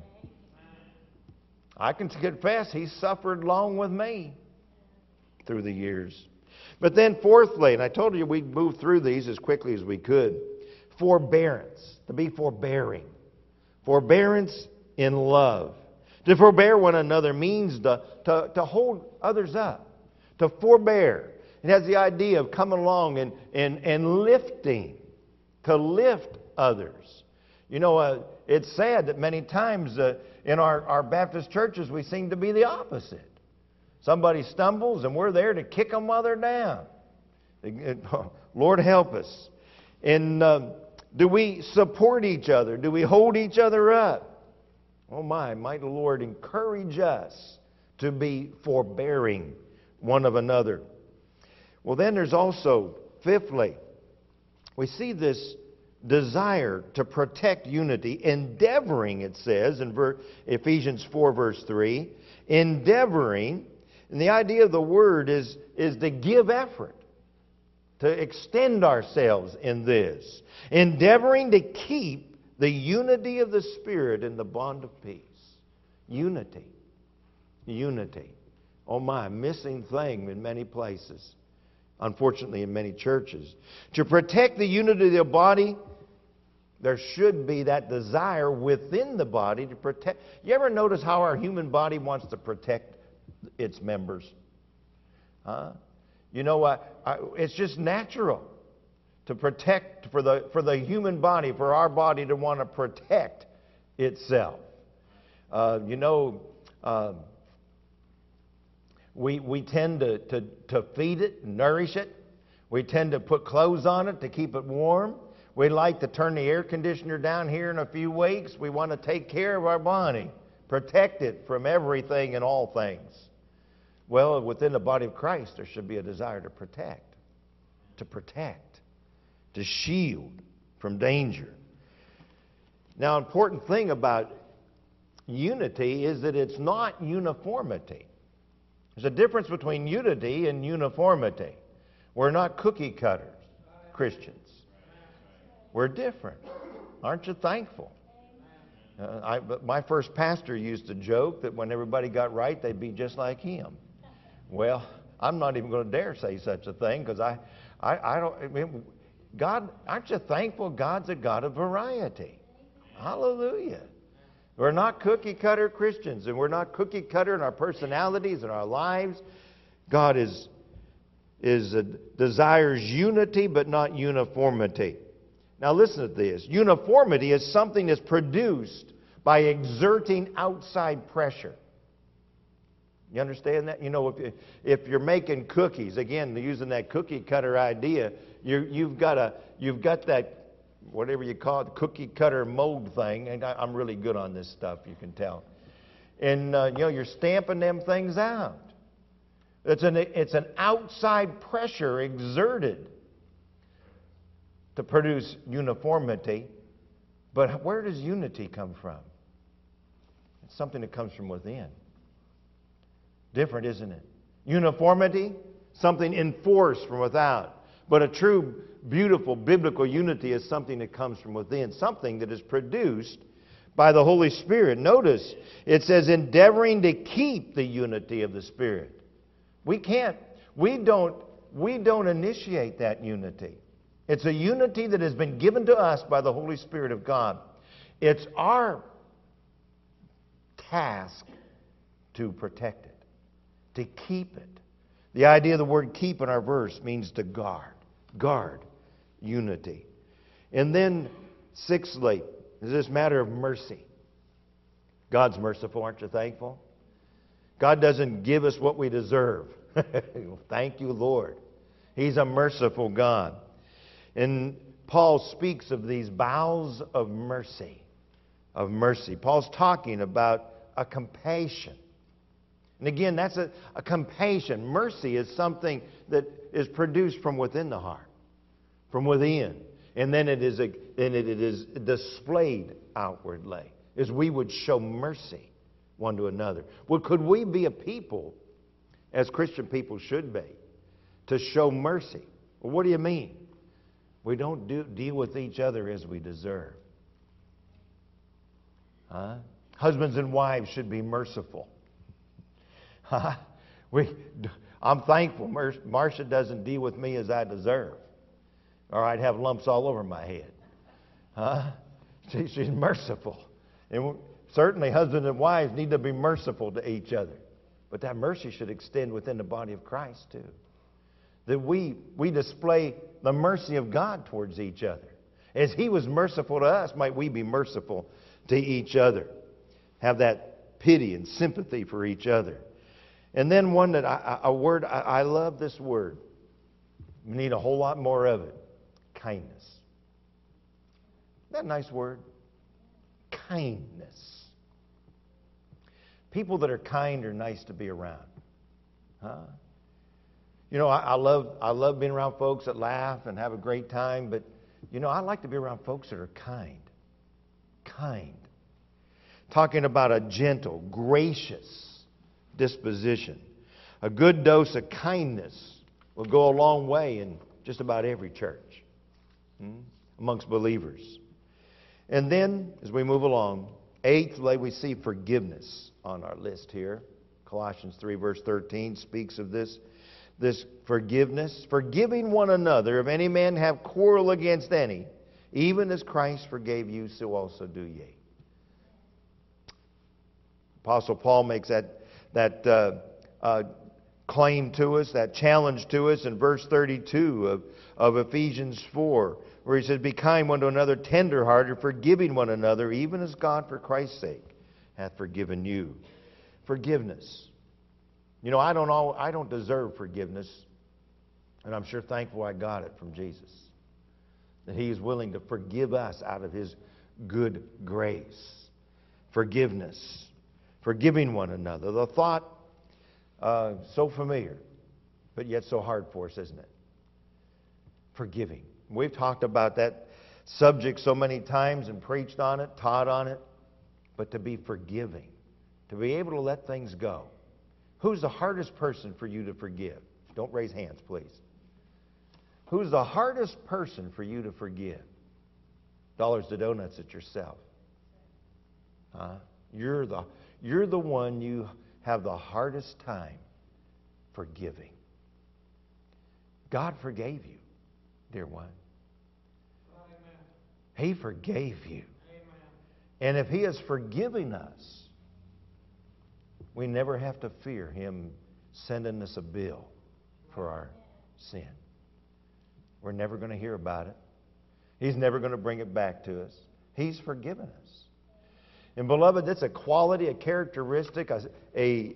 [SPEAKER 2] I can confess He's suffered long with me through the years. But then fourthly, and I told you we'd move through these as quickly as we could, forbearance, to be forbearing. Forbearance in love. To forbear one another means to hold others up, to forbear. It has the idea of coming along and lifting, to lift others. You know, it's sad that many times in our Baptist churches we seem to be the opposite. Somebody stumbles and we're there to kick them while they're down. Lord help us. And do we support each other? Do we hold each other up? Oh might the Lord encourage us to be forbearing one of another. Well, then there's also, fifthly, we see this desire to protect unity, endeavoring, it says in Ephesians 4 verse 3, endeavoring, and the idea of the word is to give effort, to extend ourselves in this, endeavoring to keep the unity of the Spirit in the bond of peace. Unity. Unity. Oh my, missing thing in many places. Unfortunately, in many churches. To protect the unity of the body, there should be that desire within the body to protect. You ever notice how our human body wants to protect its members? You know, it's just natural to protect, for the human body, for our body to want to protect itself. We tend to feed it, nourish it. We tend to put clothes on it to keep it warm. We like to turn the air conditioner down here in a few weeks. We want to take care of our body, protect it from everything and all things. Well, within the body of Christ, there should be a desire to protect, to shield from danger. Now, important thing about unity is that it's not uniformity. There's a difference between unity and uniformity. We're not cookie cutters, Christians. We're different. Aren't you thankful? My first pastor used to joke that when everybody got right, they'd be just like him. Well, I'm not even going to dare say such a thing because I don't. God, aren't you thankful God's a God of variety? Hallelujah. We're not cookie cutter Christians, and we're not cookie cutter in our personalities and our lives. God desires unity, but not uniformity. Now listen to this. Uniformity is something that's produced by exerting outside pressure. You understand that? You know, if you're making cookies, again, using that cookie cutter idea, you've got that, whatever you call it, cookie cutter mold thing. And I'm really good on this stuff, you can tell. And you're stamping them things out. It's an outside pressure exerted to produce uniformity. But where does unity come from? It's something that comes from within. Different, isn't it? Uniformity, something enforced from without. But a true, beautiful, biblical unity is something that comes from within, something that is produced by the Holy Spirit. Notice, it says, endeavoring to keep the unity of the Spirit. We don't initiate that unity. It's a unity that has been given to us by the Holy Spirit of God. It's our task to protect it, to keep it. The idea of the word keep in our verse means to guard. Guard unity. And then, sixthly, is this matter of mercy. God's merciful, aren't you thankful? God doesn't give us what we deserve. Thank you, Lord. He's a merciful God. And Paul speaks of these bowels of mercy. Of mercy. Paul's talking about a compassion. And again, that's a compassion. Mercy is something that is produced from within the heart. From within. And then it is displayed outwardly. As we would show mercy one to another. Well, could we be a people, as Christian people should be, to show mercy? Well, what do you mean? We don't deal with each other as we deserve. Huh? Husbands and wives should be merciful. Huh? I'm thankful Marcia doesn't deal with me as I deserve, or I'd have lumps all over my head. Huh? She's merciful. And certainly husbands and wives need to be merciful to each other. But that mercy should extend within the body of Christ too. That we display the mercy of God towards each other. As He was merciful to us, might we be merciful to each other. Have that pity and sympathy for each other. And then one that I love this word. We need a whole lot more of it. Kindness. Isn't that a nice word? Kindness. People that are kind are nice to be around. Huh? You know, I love being around folks that laugh and have a great time, but, you know, I like to be around folks that are kind. Kind. Talking about a gentle, gracious disposition. A good dose of kindness will go a long way in just about every church amongst believers. And then, as we move along, eighthly, we see forgiveness on our list here. Colossians 3, verse 13 speaks of this forgiveness. Forgiving one another, if any man have quarrel against any, even as Christ forgave you, so also do ye. Apostle Paul makes that claim to us, that challenge to us in verse 32 of Ephesians 4, where he says, be kind one to another, tender-hearted, forgiving one another, even as God for Christ's sake hath forgiven you. Forgiveness. You know, I don't deserve forgiveness, and I'm sure thankful I got it from Jesus. That He is willing to forgive us out of His good grace. Forgiveness. Forgiving one another. The thought, so familiar, but yet so hard for us, isn't it? Forgiving. We've talked about that subject so many times and preached on it, taught on it. But to be forgiving, to be able to let things go. Who's the hardest person for you to forgive? Don't raise hands, please. Who's the hardest person for you to forgive? Dollars to donuts, it's yourself. You're the one you have the hardest time forgiving. God forgave you, dear one. He forgave you. And if He is forgiving us, we never have to fear Him sending us a bill for our sin. We're never going to hear about it. He's never going to bring it back to us. He's forgiven us. And beloved, that's a quality, a characteristic, I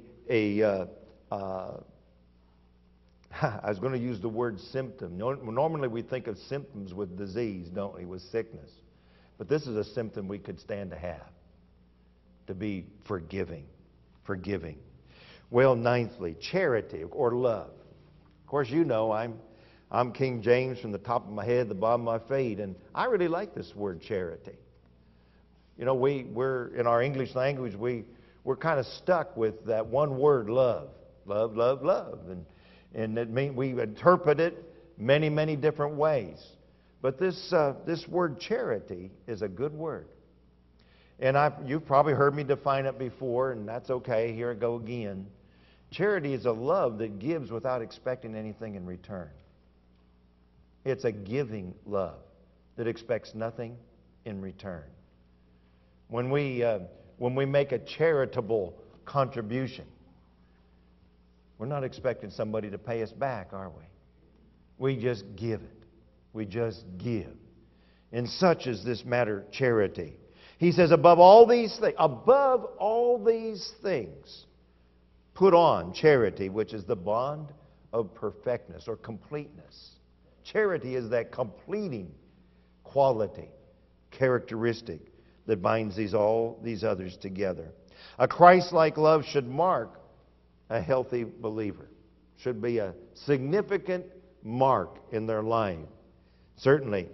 [SPEAKER 2] was going to use the word symptom. Normally we think of symptoms with disease, don't we, with sickness. But this is a symptom we could stand to have, to be forgiving. Well, ninthly, charity or love. Of course, you know I'm King James from the top of my head to the bottom of my feet, and I really like this word charity. You know, we're in our English language, we're kind of stuck with that one word, love. Love, love, love. And it we interpret it many, many different ways. But this word charity is a good word. And you've probably heard me define it before, and that's okay. Here I go again. Charity is a love that gives without expecting anything in return. It's a giving love that expects nothing in return. When we make a charitable contribution, we're not expecting somebody to pay us back, are we? We just give it. We just give. And such is this matter, charity. He says, above all these things, put on charity, which is the bond of perfectness or completeness. Charity is that completing quality, characteristic that binds all these others together. A Christ-like love should mark a healthy believer. Should be a significant mark in their life. Certainly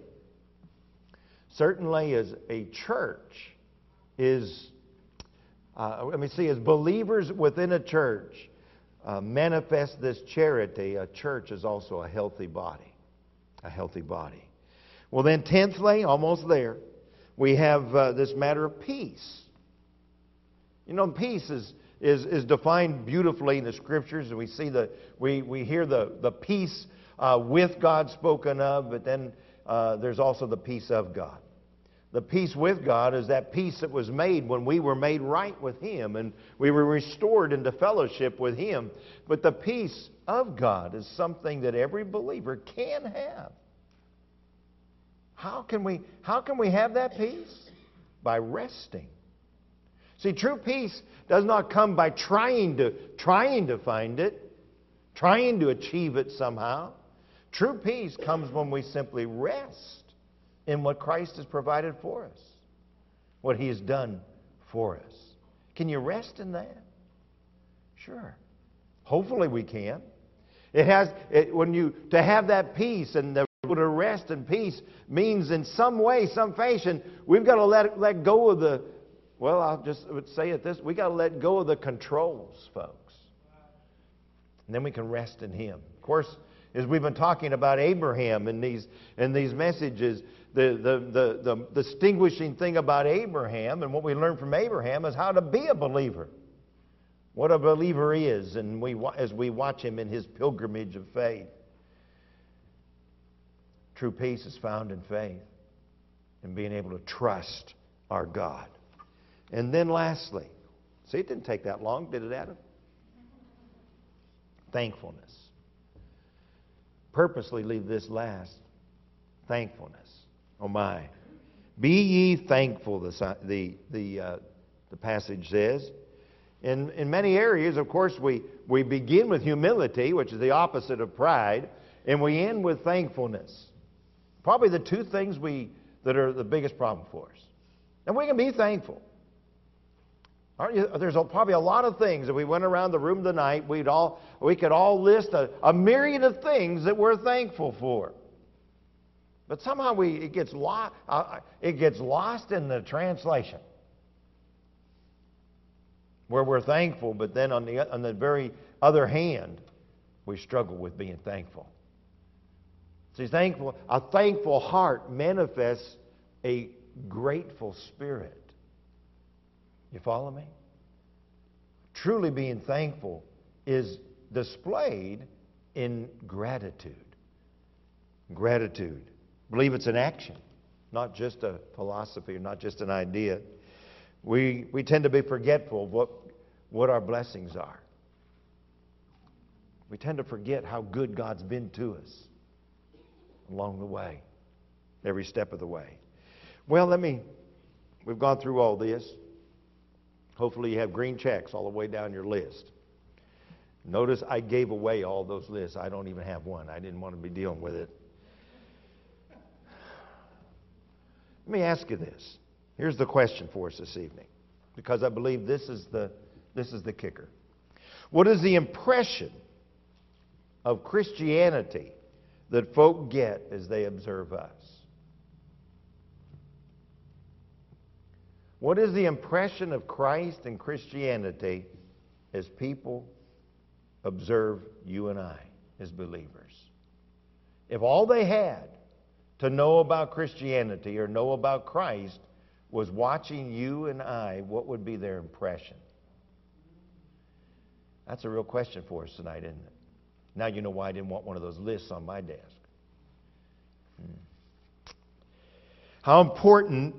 [SPEAKER 2] as a church is, as believers within a church manifest this charity, a church is also a healthy body. A healthy body. Well then, 10thly, almost there, we have this matter of peace. You know, peace is defined beautifully in the Scriptures, and we hear the peace with God spoken of, but then there's also the peace of God. The peace with God is that peace that was made when we were made right with Him and we were restored into fellowship with Him. But the peace of God is something that every believer can have. How can we have that peace? By resting. See, true peace does not come by trying to find it, trying to achieve it somehow. True peace comes when we simply rest in what Christ has provided for us, what He has done for us. Can you rest in that? Sure. Hopefully we can. To have that peace and to rest in peace means in some way, some fashion, we've got to let go of the, well, I'll just say it this, we've got to let go of the controls, folks. And then we can rest in Him. Of course, as we've been talking about Abraham in these messages, the distinguishing thing about Abraham and what we learn from Abraham is how to be a believer. What a believer is, and as we watch him in his pilgrimage of faith. True peace is found in faith and being able to trust our God. And then lastly, see, it didn't take that long, did it, Adam? Thankfulness. Purposely leave this last. Thankfulness. Oh my. Be ye thankful, the passage says. In many areas, of course, we begin with humility, which is the opposite of pride, and we end with thankfulness. Probably the two things that are the biggest problem for us. And we can be thankful. Aren't you? There's probably a lot of things that we went around the room tonight, we could all list a myriad of things that we're thankful for. But somehow it gets lost in the translation. Where we're thankful, but then on the very other hand, we struggle with being thankful. See, a thankful heart manifests a grateful spirit. You follow me? Truly being thankful is displayed in gratitude. Gratitude. I believe it's an action. not just a philosophy, not just an idea. We tend to be forgetful of what our blessings are. We tend to forget how good God's been to us along the way, every step of the way. Well, we've gone through all this. Hopefully you have green checks all the way down your list. Notice I gave away all those lists. I don't even have one. I didn't want to be dealing with it. Let me ask you this. Here's the question for us this evening, because I believe this is the kicker. What is the impression of Christianity that folk get as they observe us? What is the impression of Christ and Christianity as people observe you and I as believers? If all they had to know about Christianity or know about Christ was watching you and I, what would be their impression? That's a real question for us tonight, isn't it? Now you know why I didn't want one of those lists on my desk. How important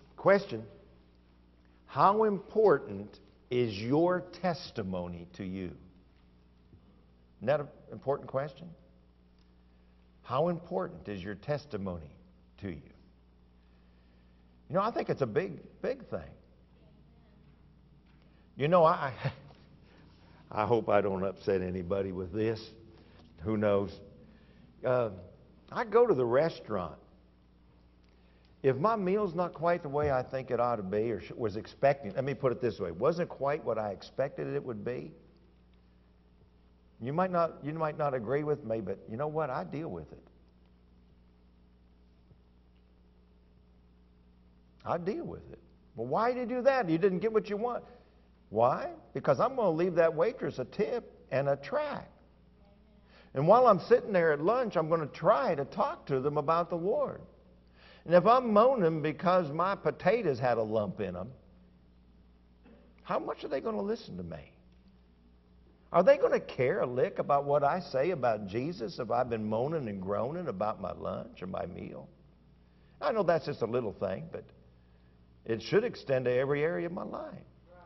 [SPEAKER 2] is your testimony to you? Isn't that an important question? How important is your testimony to you? You know, I think it's a big thing. You know, I hope I don't upset anybody with this. Who knows? I go to the restaurant. If my meal's not quite the way I think it ought to be or was expecting, let me put it this way, wasn't quite what I expected it would be, you might not agree with me, but you know what? I deal with it. I deal with it. Well, why did you do that? You didn't get what you want. Why? Because I'm going to leave that waitress a tip and a tract. And while I'm sitting there at lunch, I'm going to try to talk to them about the Lord. And if I'm moaning because my potatoes had a lump in them, how much are they going to listen to me? Are they going to care a lick about what I say about Jesus if I've been moaning and groaning about my lunch or my meal? I know that's just a little thing, but it should extend to every area of my life.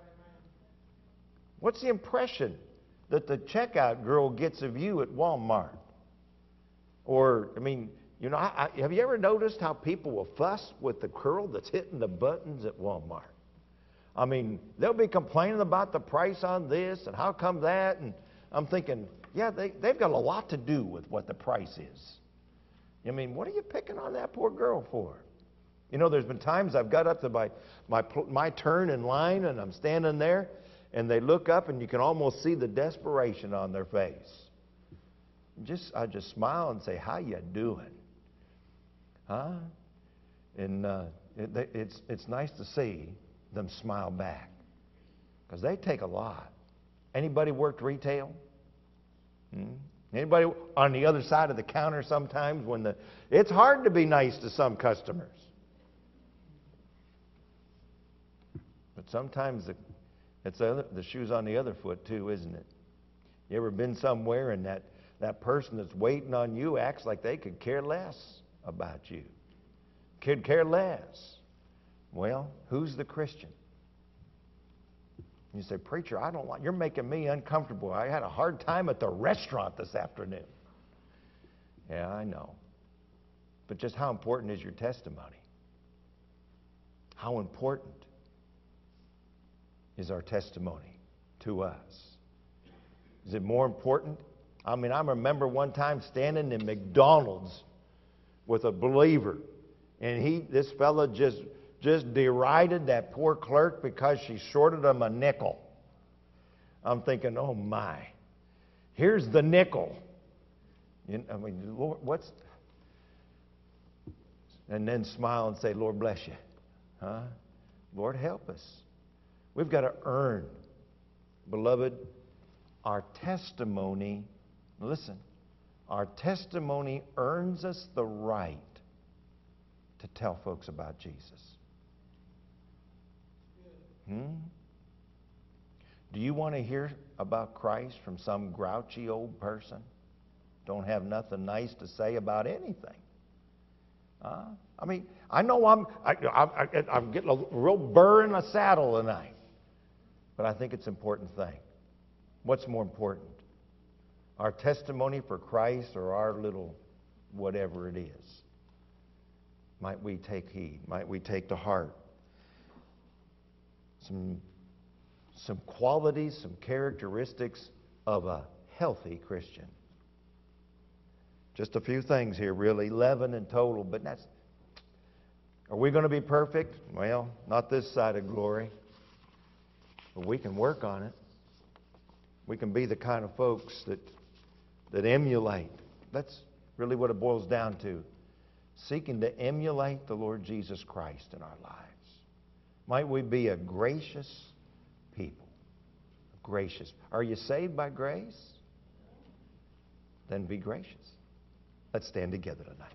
[SPEAKER 2] What's the impression that the checkout girl gets of you at Walmart? Or, I mean, you know, have you ever noticed how people will fuss with the girl that's hitting the buttons at Walmart? I mean, they'll be complaining about the price on this and how come that, and I'm thinking, yeah, they've got a lot to do with what the price is. I mean, what are you picking on that poor girl for? You know, there's been times I've got up to my turn in line, and I'm standing there, and they look up, and you can almost see the desperation on their face. I just smile and say, "How you doing?" Huh? And it's nice to see them smile back, because they take a lot. Anybody worked retail? Anybody on the other side of the counter sometimes it's hard to be nice to some customers. But sometimes it's the shoe's on the other foot too, isn't it? You ever been somewhere and that person that's waiting on you acts like they could care less about you? Could care less. Well, who's the Christian? You say, "Preacher, you're making me uncomfortable. I had a hard time at the restaurant this afternoon." Yeah, I know. But just how important is your testimony? How important is our testimony to us? Is it more important? I mean, I remember one time standing in McDonald's with a believer, and this fella just derided that poor clerk because she shorted him a nickel. I'm thinking, oh my, here's the nickel. I mean, Lord, and then smile and say, "Lord bless you." Huh? Lord help us. We've got to earn, beloved, our testimony. Listen, our testimony earns us the right to tell folks about Jesus. Do you want to hear about Christ from some grouchy old person? Don't have nothing nice to say about anything. I mean, I know I'm getting a real burr in the saddle tonight. But I think it's an important thing. What's more important? Our testimony for Christ or our little whatever it is? Might we take heed? Might we take to heart some qualities, some characteristics of a healthy Christian? Just a few things here, really, 11 in total, but are we going to be perfect? Well, not this side of glory. But we can work on it. We can be the kind of folks that emulate. That's really what it boils down to. Seeking to emulate the Lord Jesus Christ in our lives. Might we be a gracious people. Gracious. Are you saved by grace? Then be gracious. Let's stand together tonight.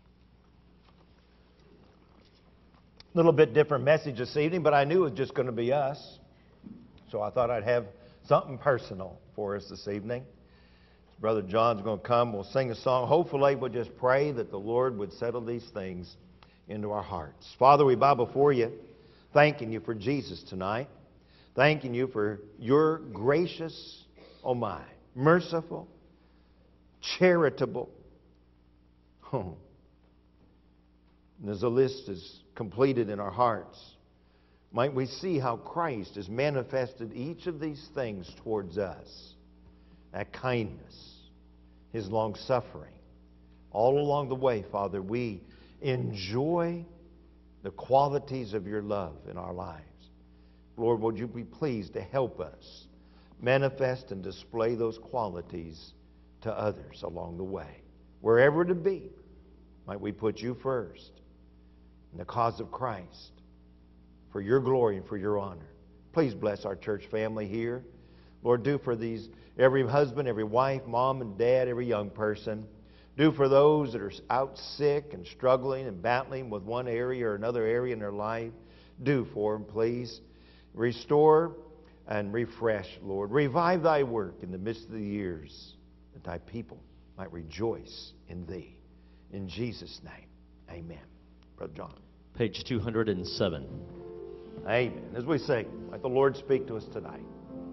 [SPEAKER 2] A little bit different message this evening, but I knew it was just going to be us. So I thought I'd have something personal for us this evening. Brother John's going to come. We'll sing a song. Hopefully we'll just pray that the Lord would settle these things into our hearts. Father, we bow before you, thanking you for Jesus tonight. Thanking you for your gracious, oh my, merciful, charitable. And as the list is completed in our hearts, might we see how Christ has manifested each of these things towards us. That kindness, His long-suffering. All along the way, Father, we enjoy the qualities of your love in our lives. Lord, would you be pleased to help us manifest and display those qualities to others along the way. Wherever to be, might we put you first in the cause of Christ, for your glory and for your honor. Please bless our church family here. Lord, do for these, every husband, every wife, mom and dad, every young person. Do for those that are out sick and struggling and battling with one area or another area in their life. Do for them, please. Restore and refresh, Lord. Revive thy work in the midst of the years, that thy people might rejoice in thee. In Jesus' name, amen. Brother John.
[SPEAKER 4] Page 207.
[SPEAKER 2] Amen. As we sing, let the Lord speak to us tonight.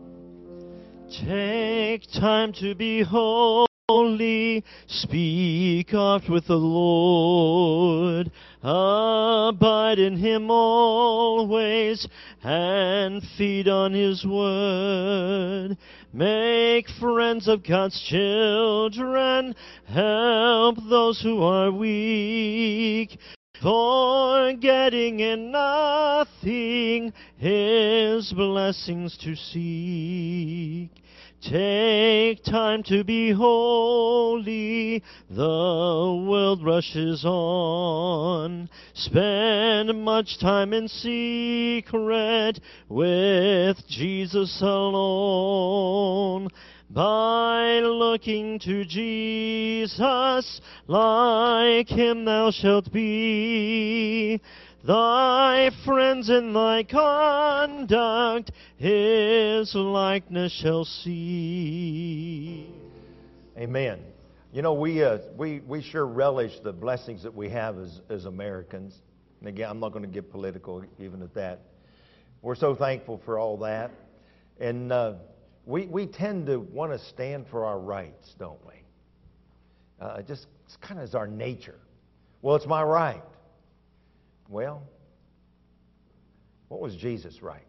[SPEAKER 4] Take time to be holy, speak oft with the Lord, abide in Him always, and feed on His word. Make friends of God's children, help those who are weak, forgetting in nothing His blessings to seek. Take time to be holy, the world rushes on. Spend much time in secret with Jesus alone. By looking to Jesus, like Him thou shalt be. Thy friends in thy conduct His likeness shall see.
[SPEAKER 2] Amen. You know, we sure relish the blessings that we have as Americans. And again, I'm not going to get political even at that. We're so thankful for all that. And we tend to want to stand for our rights, don't we? It's kind of is our nature. Well, it's my right. Well, what was Jesus' rights?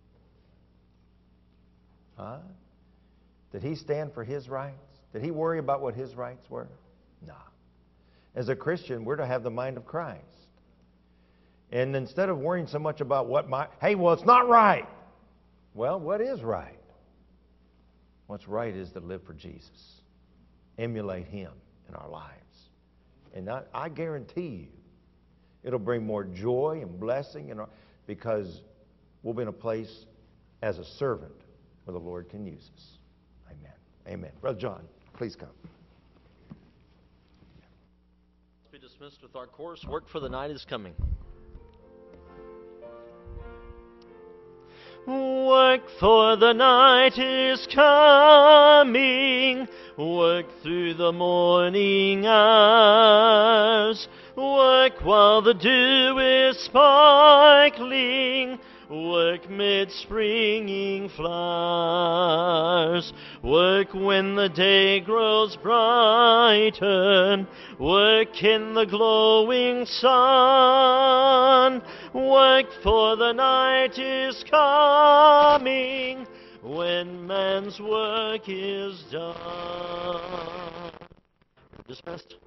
[SPEAKER 2] Huh? Did He stand for His rights? Did He worry about what His rights were? No. As a Christian, we're to have the mind of Christ. And instead of worrying so much about it's not right. Well, what is right? What's right is to live for Jesus. Emulate Him in our lives. And I guarantee you, it'll bring more joy and blessing because we'll be in a place as a servant where the Lord can use us. Amen. Amen. Brother John, please come.
[SPEAKER 4] Let's be dismissed with our chorus. Work for the night is coming. Work for the night is coming. Work through the morning hours. Work while the dew is sparkling, work mid springing flowers. Work when the day grows brighter, work in the glowing sun. Work, for the night is coming, when man's work is done. Dismissed.